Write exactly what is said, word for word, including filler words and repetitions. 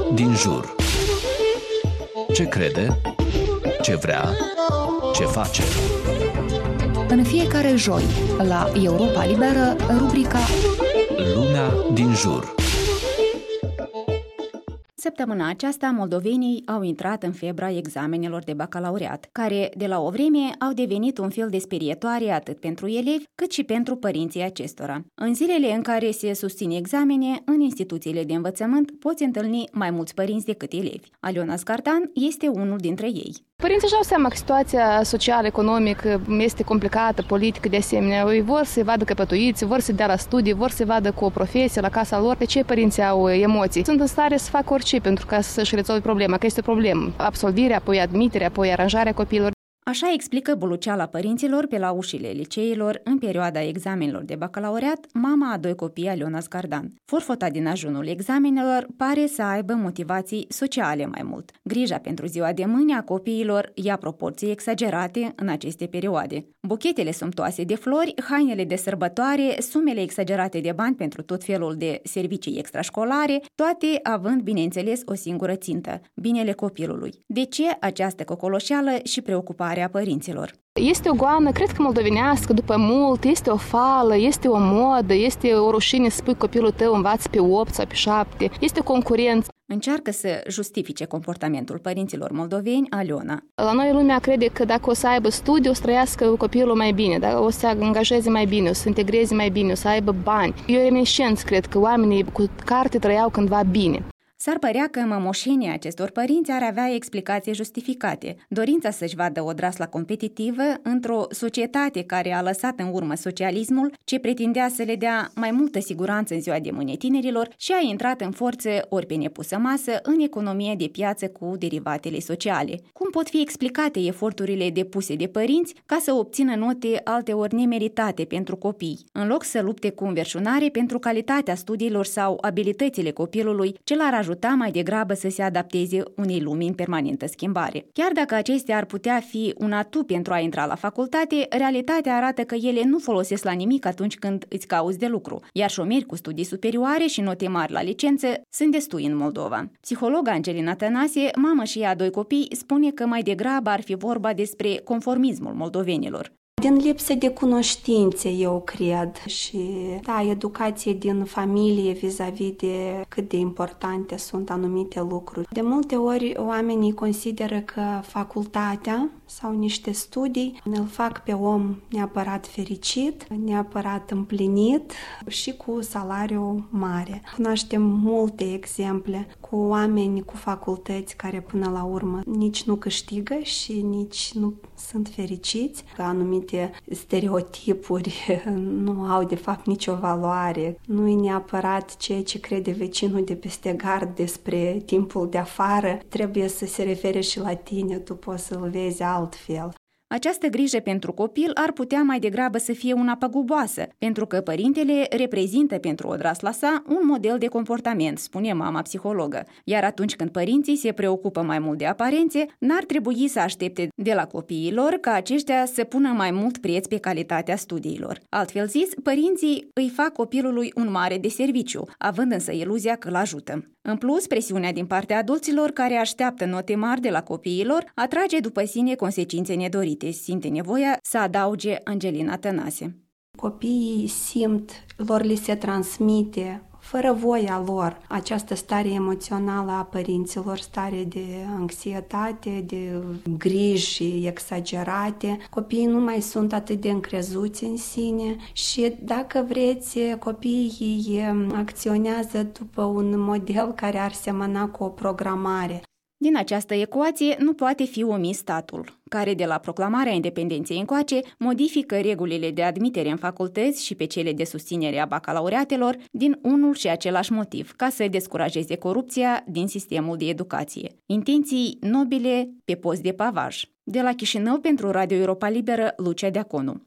din jur. Ce crede? Ce vrea? Ce face? În fiecare joi, la Europa Liberă, rubrica Lumea din jur. Săptămâna aceasta, moldovenii au intrat în febra examenelor de bacalaureat, care, de la o vreme, au devenit un fel de sperietoare atât pentru elevi, cât și pentru părinții acestora. În zilele în care se susțin examene, în instituțiile de învățământ poți întâlni mai mulți părinți decât elevi. Aliona Scardan este unul dintre ei. Părinții își dau seama că situația socială, economică este complicată, politică de asemenea. Ei vor să-i vadă căpătuiți, vor să dea la studii, vor să-i vadă cu o profesie la casa lor. De ce părinții au emoții? Sunt în stare să facă orice pentru ca să-și rezolve problema, că este o problemă. Absolvirea, apoi admiterea, apoi aranjarea copiilor. Așa explică buluceala părinților pe la ușile liceilor în perioada examenelor de bacalaureat mama a doi copii, Aliona Scardan. Forfota din ajunul examenelor pare să aibă motivații sociale mai mult. Grija pentru ziua de mâine a copiilor ia proporții exagerate în aceste perioade. Buchetele sumptoase de flori, hainele de sărbătoare, sumele exagerate de bani pentru tot felul de servicii extrașcolare, toate având, bineînțeles, o singură țintă, binele copilului. De ce această cocoloșeală și preocupare a părinților? Este o goană, cred că moldovenească, după mult, este o fală, este o modă, este o rușine să spui copilul tău învață pe opt sau pe șapte, este o concurență. Încearcă să justifice comportamentul părinților moldoveni, Aliona. La noi lumea crede că dacă o să aibă studii, o să trăiască copilul mai bine, dacă o să se angajeze mai bine, o să se integreze mai bine, o să aibă bani. E o reminiscență, cred că oamenii cu carte trăiau cândva bine. S-ar părea că mămoșenia acestor părinți ar avea explicații justificate. Dorința să-și vadă o draslă competitivă într-o societate care a lăsat în urmă socialismul, ce pretindea să le dea mai multă siguranță în ziua de mâine tinerilor și a intrat în forță ori pe nepusă masă în economie de piață cu derivatele sociale. Cum pot fi explicate eforturile depuse de părinți ca să obțină note alteori nemeritate pentru copii, în loc să lupte cu înverșunare pentru calitatea studiilor sau abilitățile copilului, ce l-ar ajuta mai degrabă să se adapteze unei lumi în permanentă schimbare. Chiar dacă acestea ar putea fi un atu pentru a intra la facultate, realitatea arată că ele nu folosesc la nimic atunci când îți cauți de lucru, iar șomeri cu studii superioare și note mari la licență sunt destui în Moldova. Psihologa Angelina Tănase, mamă și ea a doi copii, spune că mai degrabă ar fi vorba despre conformismul moldovenilor. Din lipsă de cunoștințe, eu cred, și da, educație din familie vis-a-vis de cât de importante sunt anumite lucruri. De multe ori oamenii consideră că facultatea sau niște studii îl fac pe om neapărat fericit, neapărat împlinit și cu salariu mare. Cunoaștem multe exemple cu oameni cu facultăți care până la urmă nici nu câștigă și nici nu sunt fericiți, că anumite stereotipuri nu au de fapt nicio valoare. Nu e neapărat ceea ce crede vecinul de peste gard despre timpul de afară, trebuie să se refere și la tine, tu poți să-l vezi altfel. Această grijă pentru copil ar putea mai degrabă să fie una păguboasă, pentru că părintele reprezintă pentru odrasla sa un model de comportament, spune mama psihologă. Iar atunci când părinții se preocupă mai mult de aparențe, n-ar trebui să aștepte de la copiilor ca aceștia să pună mai mult preț pe calitatea studiilor. Altfel zis, părinții îi fac copilului un mare deserviciu, având însă iluzia că îl ajută. În plus, presiunea din partea adulților care așteaptă note mari de la copiilor atrage după sine consecințe nedorite, simte nevoia să adauge Angelina Tănase. Copiii simt, lor li se transmite, fără voia lor, această stare emoțională a părinților, stare de anxietate, de griji exagerate. Copiii nu mai sunt atât de încrezuți în sine și, dacă vreți, copiii acționează după un model care ar semăna cu o programare. Din această ecuație nu poate fi omis statul, care de la proclamarea independenței încoace modifică regulile de admitere în facultăți și pe cele de susținere a bacalaureatelor din unul și același motiv, ca să descurajeze corupția din sistemul de educație. Intenții nobile pe post de pavaj. De la Chișinău pentru Radio Europa Liberă, Lucia Deaconu.